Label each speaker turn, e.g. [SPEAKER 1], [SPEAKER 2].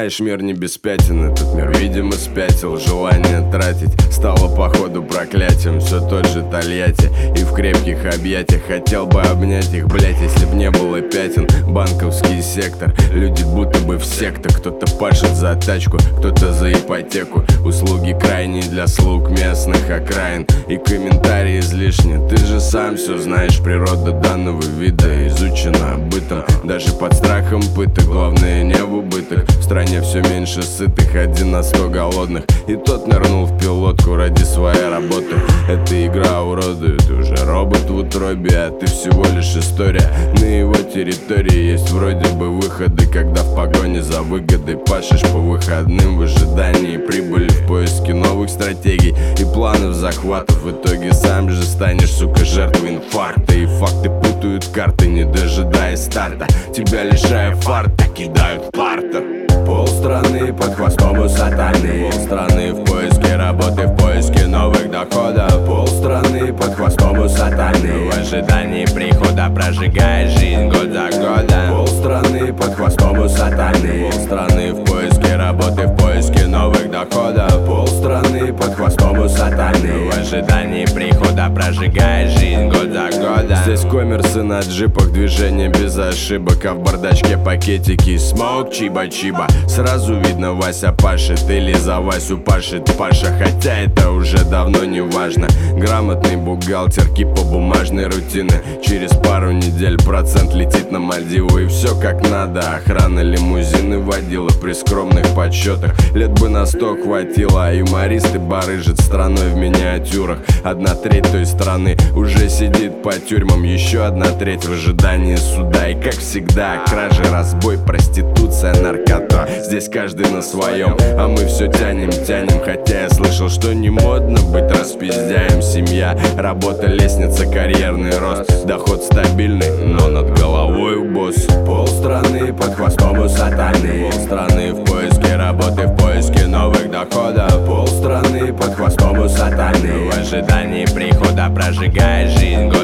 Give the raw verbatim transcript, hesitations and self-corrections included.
[SPEAKER 1] Знаешь, мир не без пятен, этот мир, видимо, спятил. Желание тратить стало походу проклятием. Все тот же Тольятти, и в крепких объятиях хотел бы обнять их, блять, если б не было пятен. Банковский сектор, люди будто бы в сектах. Кто-то пашет за тачку, кто-то за ипотеку. Услуги крайние для слуг местных окраин. И комментарии излишни, ты же сам все знаешь. Природа данного вида изучена бытом, даже под страхом пыток. Главное не в убыток. В стране все меньше сытых, один на сто голодных. И тот нырнул в пилотку ради своей работы. Эта игра уродует, уже робот в утробе, а ты всего лишь история. На его территории есть вроде бы выходы, когда в погоне за выгодой пашешь по выходным в ожидании прибыли, в поиске новых стратегий и планов захватов. В итоге сам же станешь, сука, жертвой инфаркта. И факты путают карты, не дожидаясь старта. Тебя лишая фарта, кидают в партер. Полстраны под хвостом у сатаны. Полстраны в поиске работы, в поиске новых доходов. Полстраны под хвостом у сатаны. В ожидании прихода, прожигая жизнь год за годом. Полстраны под хвостом у сатаны. Полстраны в поиске работы, в поиске новых доходов. Полстраны под хвостом у сатаны. В ожидании прихода, прожигая жизнь год за годом. Здесь коммерсы на джипах, движение без ошибок, а в бардачке пакетики смоук чиба-чиба. Сразу видно, Вася пашет или за Васю пашет Паша, хотя это уже давно не важно. Грамотный бухгалтер, кипа бумажной рутины. Через пару недель процент летит на Мальдивы, и все как надо. Охрана лимузины водила при скромных подсчетах. Лет бы на сто хватило, а юмористы барыжат страной в миниатюрах. Одна треть той страны уже сидит по тюрьмам, еще одна треть в ожидании суда. И как всегда, кражи, разбой, проституция, наркота. Здесь каждый на своем, а мы все тянем, тянем. Хотя я слышал, что не модно быть распиздяем. Семья, работа, лестница, карьерный рост. Доход стабильный, но над головой у босс. Полстраны под хвостом у сатаны. Полстраны в поиске работы, в поиске новых доходов. Полстраны под хвостом у сатаны. В ожидании прихода, прожигая жизнь